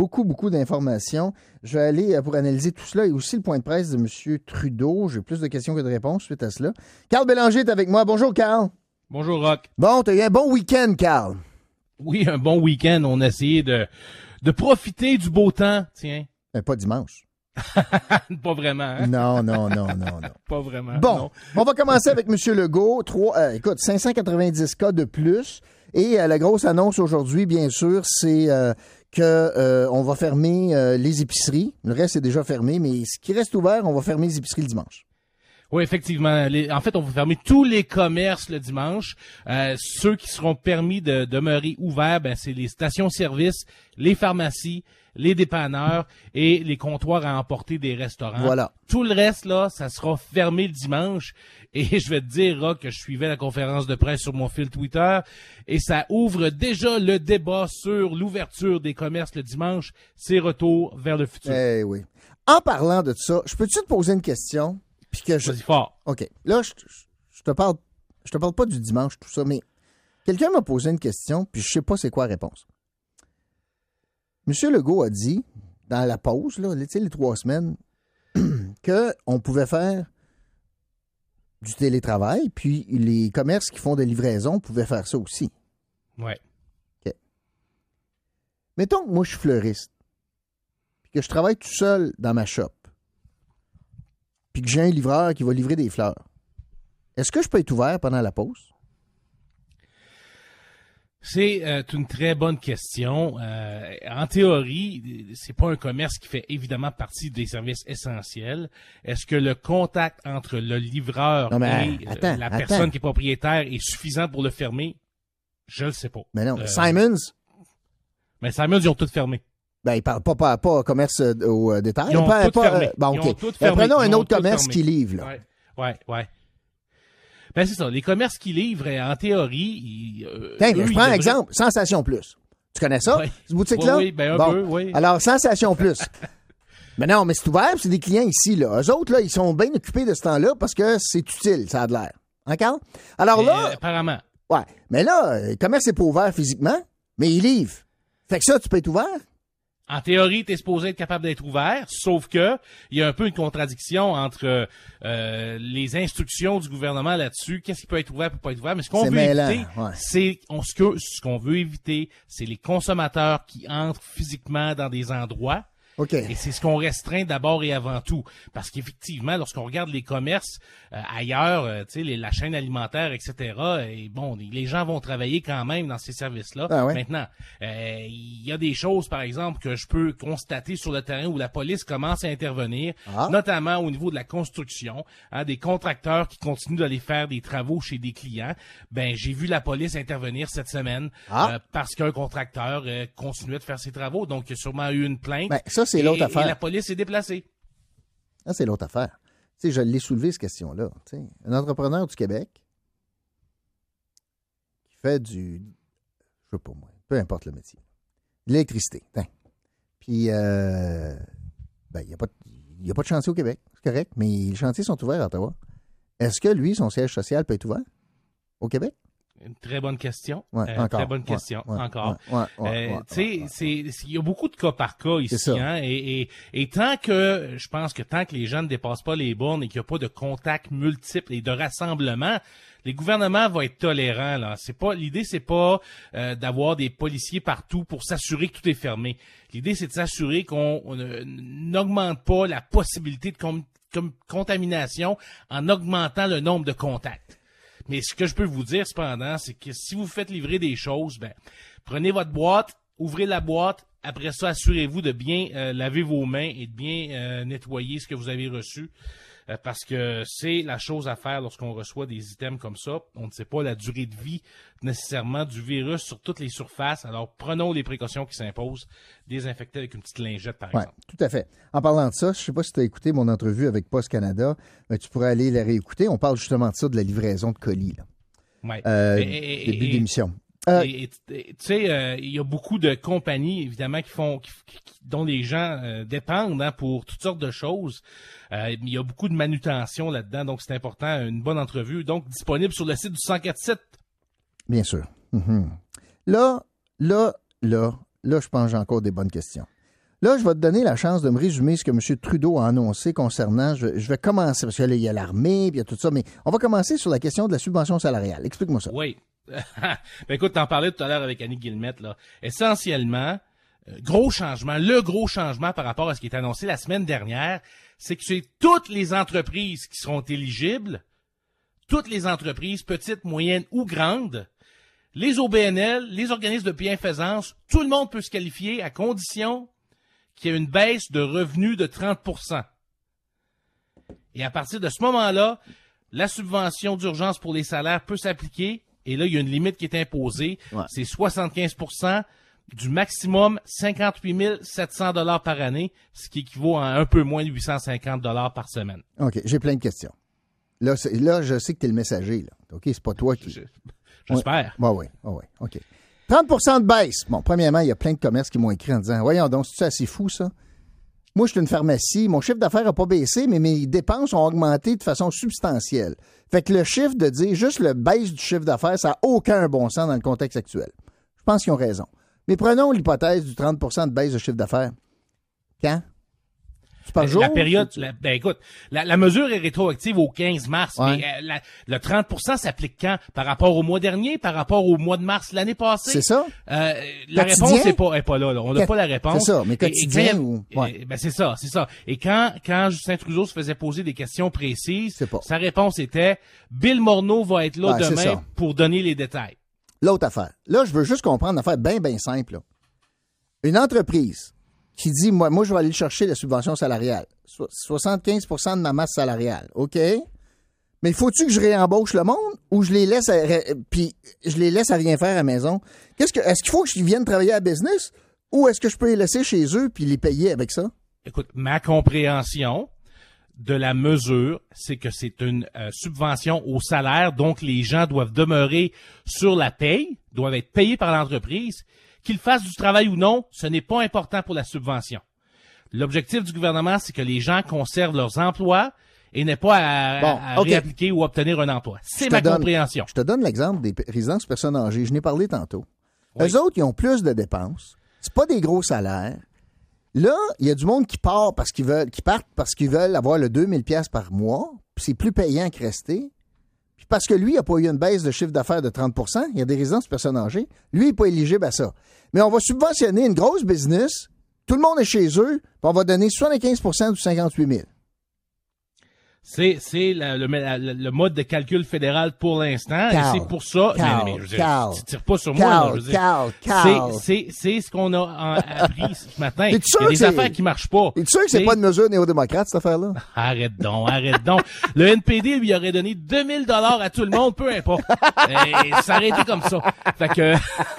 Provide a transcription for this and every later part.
beaucoup d'informations. Je vais aller pour analyser tout cela et aussi le point de presse de M. Trudeau. J'ai plus de questions que de réponses suite à cela. Carl Bélanger est avec moi. Bonjour, Carl. Bonjour, Rock. Bon, t'as eu un bon week-end, Carl. Oui, un bon week-end. On a essayé de profiter du beau temps, tiens. Pas dimanche. Pas vraiment, hein? Non. Pas vraiment. Bon, non. On va commencer avec M. Legault. 590 cas de plus. Et la grosse annonce aujourd'hui, bien sûr, c'est qu'on va fermer les épiceries. Le reste est déjà fermé, mais ce qui reste ouvert, on va fermer les épiceries le dimanche. Oui, effectivement. En fait, on va fermer tous les commerces le dimanche. Ceux qui seront permis de demeurer ouverts, c'est les stations-service, les pharmacies, les dépanneurs et les comptoirs à emporter des restaurants. Voilà. Tout le reste, là, ça sera fermé le dimanche. Et je vais te dire, Rock, que je suivais la conférence de presse sur mon fil Twitter et ça ouvre déjà le débat sur l'ouverture des commerces le dimanche. C'est retour vers le futur. Eh oui. En parlant de ça, je peux-tu te poser une question? Puis que Vas-y fort. OK. Là, je te parle pas du dimanche, tout ça, mais quelqu'un m'a posé une question, puis je sais pas c'est quoi la réponse. M. Legault a dit, dans la pause, là, les 3 semaines, qu'on pouvait faire du télétravail, puis les commerces qui font des livraisons pouvaient faire ça aussi. Ouais. OK. Mettons que moi, je suis fleuriste, puis que je travaille tout seul dans ma shop, puis que j'ai un livreur qui va livrer des fleurs. Est-ce que je peux être ouvert pendant la pause? C'est une très bonne question. En théorie, c'est pas un commerce qui fait évidemment partie des services essentiels. Est-ce que le contact entre le livreur et la personne qui est propriétaire est suffisant pour le fermer? Je le sais pas. Mais non, Simons? Mais Simons, ils ont tout fermé. Ben, il parle pas commerce au détail. Ils ont tout fermé. Bon, Ils OK. ont tout fermé. Prenons un Ils ont autre tout commerce fermé. qui livre, là. Ouais. Ben, c'est ça. Les commerces qui livrent, en théorie, Tiens, je prends un exemple. Sensation Plus. Tu connais ça? Oui. Cette boutique-là? Oui, un peu, oui. Alors, Sensation Plus. Mais non, mais c'est ouvert, c'est des clients ici, là. Eux autres, là, ils sont bien occupés de ce temps-là parce que c'est utile, ça a de l'air. Encore? Alors là. Apparemment. Ouais. Mais là, le commerce n'est pas ouvert physiquement, mais il livre. Fait que ça, tu peux être ouvert? En théorie, tu es supposé être capable d'être ouvert, sauf que il y a un peu une contradiction entre les instructions du gouvernement là-dessus, qu'est-ce qui peut être ouvert, peut pas être ouvert, mais ce qu'on veut éviter, ce qu'on veut éviter, c'est les consommateurs qui entrent physiquement dans des endroits. OK. Et c'est ce qu'on restreint d'abord et avant tout. Parce qu'effectivement, lorsqu'on regarde les commerces ailleurs, tu sais, la chaîne alimentaire, etc., et bon, les gens vont travailler quand même dans ces services-là. Ah ouais. Maintenant, il y a des choses, par exemple, que je peux constater sur le terrain où la police commence à intervenir, notamment au niveau de la construction, des contracteurs qui continuent d'aller faire des travaux chez des clients. Ben, j'ai vu la police intervenir cette semaine parce qu'un contracteur continuait de faire ses travaux. Donc, il y a sûrement eu une plainte. Ben, ça, c'est l'autre affaire. Et la police s'est déplacée. Ça, c'est l'autre affaire. Tu sais, je l'ai soulevé, cette question-là. Tu sais, un entrepreneur du Québec qui fait je sais pas moi, peu importe le métier, de l'électricité. Puis, il n'y a pas de chantier au Québec, c'est correct, mais les chantiers sont ouverts à Ottawa. Est-ce que lui, son siège social peut être ouvert au Québec? Une très bonne question. Encore. Très bonne question. Encore. Tu sais, il y a beaucoup de cas par cas ici, hein, et tant que, je pense que tant que les gens ne dépassent pas les bornes et qu'il n'y a pas de contacts multiples et de rassemblements, les gouvernements vont être tolérants, là. L'idée, c'est pas d'avoir des policiers partout pour s'assurer que tout est fermé. L'idée, c'est de s'assurer qu'on n'augmente pas la possibilité de contamination en augmentant le nombre de contacts. Mais ce que je peux vous dire, cependant, c'est que si vous faites livrer des choses, prenez votre boîte, ouvrez la boîte, après ça, assurez-vous de bien laver vos mains et de bien nettoyer ce que vous avez reçu. Parce que c'est la chose à faire lorsqu'on reçoit des items comme ça. On ne sait pas la durée de vie nécessairement du virus sur toutes les surfaces. Alors, prenons les précautions qui s'imposent. Désinfecter avec une petite lingette, par exemple. Oui, tout à fait. En parlant de ça, je ne sais pas si tu as écouté mon entrevue avec Post Canada, mais tu pourrais aller la réécouter. On parle justement de ça, de la livraison de colis. Ouais. Début d'émission. Tu sais, il y a beaucoup de compagnies, évidemment, dont les gens dépendent pour toutes sortes de choses. Il y a beaucoup de manutention là-dedans, donc c'est important. Une bonne entrevue, donc disponible sur le site du 104.7. Bien sûr. Mm-hmm. Là, je pense que j'ai encore des bonnes questions. Là, je vais te donner la chance de me résumer ce que M. Trudeau a annoncé concernant... Je vais commencer, parce que là, il y a l'armée, puis il y a tout ça, mais on va commencer sur la question de la subvention salariale. Explique-moi ça. Oui. Ben écoute, t'en parlais tout à l'heure avec Annie Guillemette, là. Essentiellement, le gros changement par rapport à ce qui est annoncé la semaine dernière, c'est que c'est toutes les entreprises qui seront éligibles, toutes les entreprises, petites, moyennes ou grandes, les OBNL, les organismes de bienfaisance, tout le monde peut se qualifier à condition qu'il y ait une baisse de revenus de 30%. Et à partir de ce moment-là, la subvention d'urgence pour les salaires peut s'appliquer. Et là, il y a une limite qui est imposée. Ouais. C'est 75% du maximum 58 700 $ par année, ce qui équivaut à un peu moins de 850 $ par semaine. OK, j'ai plein de questions. Là, je sais que tu es le messager. Là. OK, c'est pas toi qui... J'espère. Oui, OK. 30% de baisse. Bon, premièrement, il y a plein de commerces qui m'ont écrit en disant « Voyons donc, c'est assez fou, ça? Moi, je suis une pharmacie. Mon chiffre d'affaires n'a pas baissé, mais mes dépenses ont augmenté de façon substantielle. » Fait que le chiffre de dire juste le baisse du chiffre d'affaires, ça n'a aucun bon sens dans le contexte actuel. Je pense qu'ils ont raison. Mais prenons l'hypothèse du 30% de baisse de chiffre d'affaires. Quand? C'est par jour? La période, écoute, la mesure est rétroactive au 15 mars, ouais. Mais le 30% s'applique quand? Par rapport au mois dernier, par rapport au mois de mars l'année passée? C'est ça? La réponse est pas là. On n'a pas la réponse. C'est ça, mais quotidien ou... Ouais. C'est ça. Et quand Justin Trudeau se faisait poser des questions précises, sa réponse était « Bill Morneau va être là demain pour donner les détails ». L'autre affaire. Là, je veux juste comprendre une affaire bien simple. Là. Une entreprise qui dit, moi, je vais aller chercher la subvention salariale. 75% de ma masse salariale. OK? Mais faut-tu que je réembauche le monde ou je les laisse à rien faire à la maison? Est-ce qu'il faut qu'ils viennent travailler à business ou est-ce que je peux les laisser chez eux puis les payer avec ça? Écoute, ma compréhension de la mesure, c'est que c'est une subvention au salaire, donc les gens doivent demeurer sur la paye, doivent être payés par l'entreprise. Qu'ils fassent du travail ou non, ce n'est pas important pour la subvention. L'objectif du gouvernement, c'est que les gens conservent leurs emplois et n'aient pas à réappliquer ou obtenir un emploi. C'est ma compréhension. Je te donne l'exemple des résidences personnes âgées. Je n'ai parlé tantôt. Oui. Eux autres, ils ont plus de dépenses. C'est pas des gros salaires. Là, il y a du monde qui partent parce qu'ils veulent avoir le 2000 $ par mois. Puis c'est plus payant que rester. Puis parce que lui, il n'a pas eu une baisse de chiffre d'affaires de 30%, il y a des résidences personnes âgées. Lui, il n'est pas éligible à ça. Mais on va subventionner une grosse business. Tout le monde est chez eux. Puis on va donner 75% du 58 000. C'est le mode de calcul fédéral pour l'instant. Et c'est pour ça. Tu tires pas sur moi. C'est ce qu'on a appris ce matin. Il y a des affaires qui marchent pas. Es-tu sûr que c'est pas une mesure néo-démocrate, cette affaire-là? Arrête donc. Le NPD lui aurait donné 2000 $ à tout le monde, peu importe. Et ça aurait été comme ça. Fait que...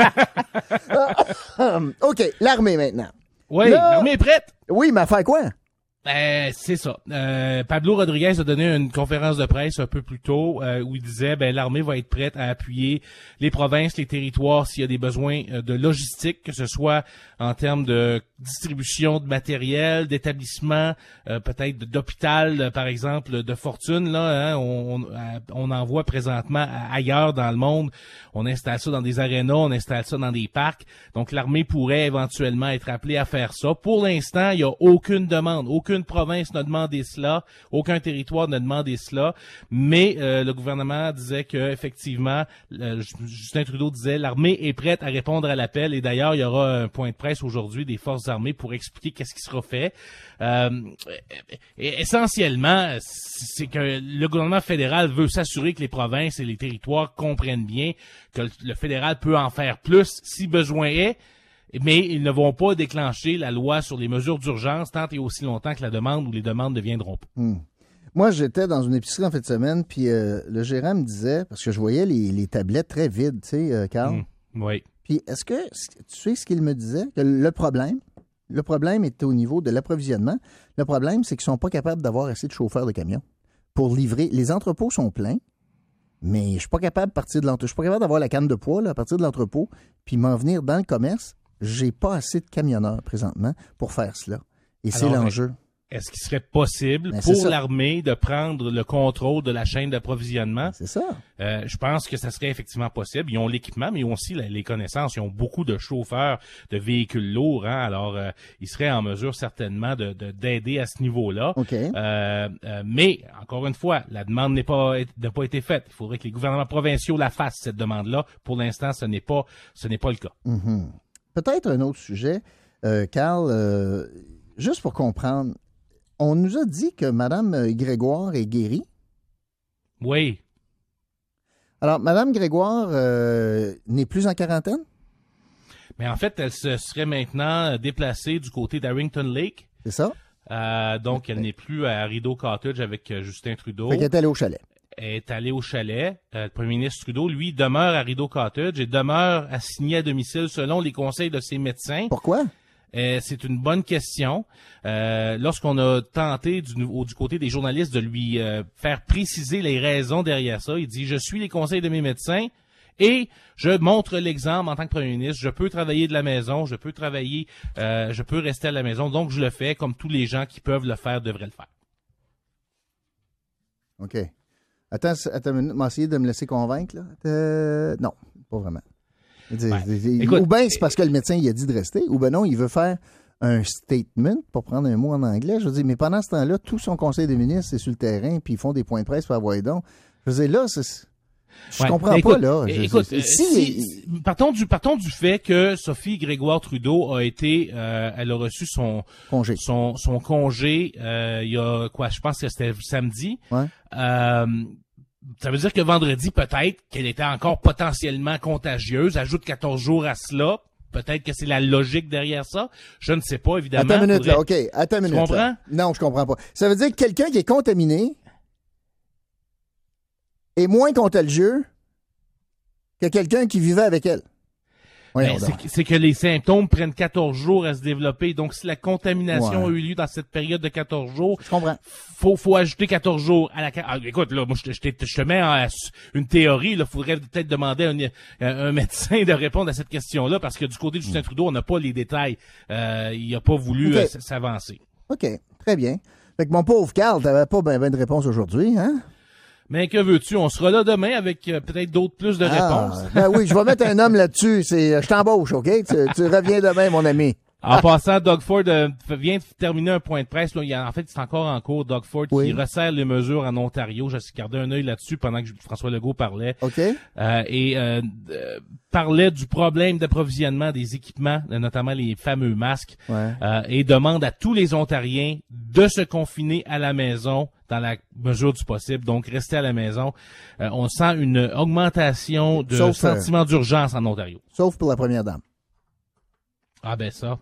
OK, l'armée maintenant. Oui, l'armée est prête. Oui, mais à faire quoi? C'est ça. Pablo Rodriguez a donné une conférence de presse un peu plus tôt où il disait l'armée va être prête à appuyer les provinces, les territoires s'il y a des besoins de logistique, que ce soit en termes de distribution de matériel, d'établissement, peut-être d'hôpital, par exemple, de fortune. Là, on en voit présentement ailleurs dans le monde. On installe ça dans des arénas, on installe ça dans des parcs. Donc l'armée pourrait éventuellement être appelée à faire ça. Pour l'instant, il n'y a aucune demande, aucune province n'a demandé cela, aucun territoire n'a demandé cela, mais le gouvernement disait que effectivement, Justin Trudeau disait l'armée est prête à répondre à l'appel et d'ailleurs, il y aura un point de presse aujourd'hui des forces armées pour expliquer qu'est-ce qui sera fait. Et essentiellement, c'est que le gouvernement fédéral veut s'assurer que les provinces et les territoires comprennent bien que le fédéral peut en faire plus si besoin est. Mais ils ne vont pas déclencher la loi sur les mesures d'urgence tant et aussi longtemps que la demande ou les demandes ne viendront pas. Moi, j'étais dans une épicerie en fin de semaine, puis le gérant me disait, parce que je voyais les tablettes très vides, tu sais, Carl. Oui. Puis est-ce que tu sais ce qu'il me disait? Que le problème était au niveau de l'approvisionnement. Le problème, c'est qu'ils ne sont pas capables d'avoir assez de chauffeurs de camions pour livrer. Les entrepôts sont pleins, mais je ne suis pas capable de partir de l'entrepôt. Je suis pas capable d'avoir la canne de poids là, à partir de l'entrepôt, puis m'en venir dans le commerce. J'ai pas assez de camionneurs présentement pour faire cela. Et c'est l'enjeu. est-ce qu'il serait possible pour l'armée de prendre le contrôle de la chaîne d'approvisionnement? C'est ça. Je pense que ça serait effectivement possible. Ils ont l'équipement, mais ils ont aussi les connaissances. Ils ont beaucoup de chauffeurs de véhicules lourds, hein? Alors, ils seraient en mesure certainement d'aider à ce niveau-là. Okay. Mais, encore une fois, la demande n'a pas été faite. Il faudrait que les gouvernements provinciaux la fassent, cette demande-là. Pour l'instant, ce n'est pas le cas. Mm-hmm. Peut-être un autre sujet, Carl, juste pour comprendre. On nous a dit que Mme Grégoire est guérie. Oui. Alors, Mme Grégoire n'est plus en quarantaine? Mais en fait, elle se serait maintenant déplacée du côté d'Arrington Lake. C'est ça? Donc, elle n'est plus à Rideau Cottage avec Justin Trudeau. Fait qu'elle est allée au chalet. Elle est allée au chalet. Le premier ministre Trudeau, lui, demeure à Rideau Cottage et demeure assigné à domicile selon les conseils de ses médecins. Pourquoi? C'est une bonne question. Lorsqu'on a tenté du côté des journalistes de lui faire préciser les raisons derrière ça, il dit « Je suis les conseils de mes médecins et je montre l'exemple en tant que premier ministre. Je peux travailler de la maison, je peux rester à la maison. Donc, je le fais comme tous les gens qui peuvent le faire devraient le faire. » OK. Attends une minute, m'as essayé de me laisser convaincre, là? Non, pas vraiment. Écoute, ou bien c'est parce que le médecin il a dit de rester, ou bien non, il veut faire un statement, pour prendre un mot en anglais. Je veux dire, mais pendant ce temps-là, tout son conseil des ministres, c'est sur le terrain, puis ils font des points de presse pour avoir donc. Je veux dire, là, je comprends pas, là. Partons du fait que Sophie Grégoire Trudeau elle a reçu son congé. Son congé, il y a quoi, je pense que c'était samedi. Ouais. Ça veut dire que vendredi, peut-être qu'elle était encore potentiellement contagieuse. Ajoute 14 jours à cela. Peut-être que c'est la logique derrière ça. Je ne sais pas, évidemment. Attends une minute, là. OK. Attends une minute. Tu comprends? Là. Non, je comprends pas. Ça veut dire que quelqu'un qui est contaminé est moins contagieux que quelqu'un qui vivait avec elle. C'est que les symptômes prennent 14 jours à se développer. Donc, si la contamination a eu lieu dans cette période de 14 jours, je comprends. Faut ajouter 14 jours à la... écoute, là, moi, je te mets une théorie, là. Faudrait peut-être demander à un médecin de répondre à cette question-là, parce que du côté de Justin Trudeau, on n'a pas les détails. Il a pas voulu s'avancer. OK. Très bien. Fait que mon pauvre Carl, t'avais pas ben de réponse aujourd'hui, hein? Mais que veux-tu? On sera là demain avec peut-être plus de réponses. Ben oui, je vais mettre un homme là-dessus. Je t'embauche, OK? Tu reviens demain, mon ami. En passant, Doug Ford vient de terminer un point de presse. Là, en fait, c'est encore en cours. Doug Ford qui resserre les mesures en Ontario. J'ai gardé un œil là-dessus pendant que François Legault parlait. OK. Parlait du problème d'approvisionnement des équipements, notamment les fameux masques. Ouais. Et demande à tous les Ontariens de se confiner à la maison dans la mesure du possible. Donc, rester à la maison. On sent une augmentation de sentiment d'urgence en Ontario. Sauf pour la première dame. Ah ben ça.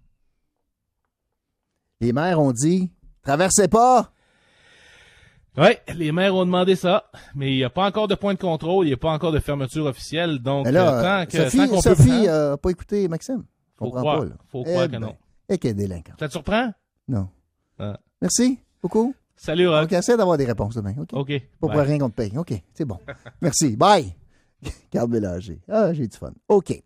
Les maires ont dit « Traversez pas! » Oui, les maires ont demandé ça, mais il n'y a pas encore de point de contrôle, il n'y a pas encore de fermeture officielle. Donc, là, Sophie n'a pas écouté Maxime. Faut croire que non. Et qu'elle est délinquante. Ça te surprend? Non. Merci beaucoup. Salut, Rock. OK, essaie d'avoir des réponses demain. OK. Pas pour rien qu'on te paye. OK, c'est bon. Merci. Bye. Carl Bélanger. Ah, j'ai du fun. OK.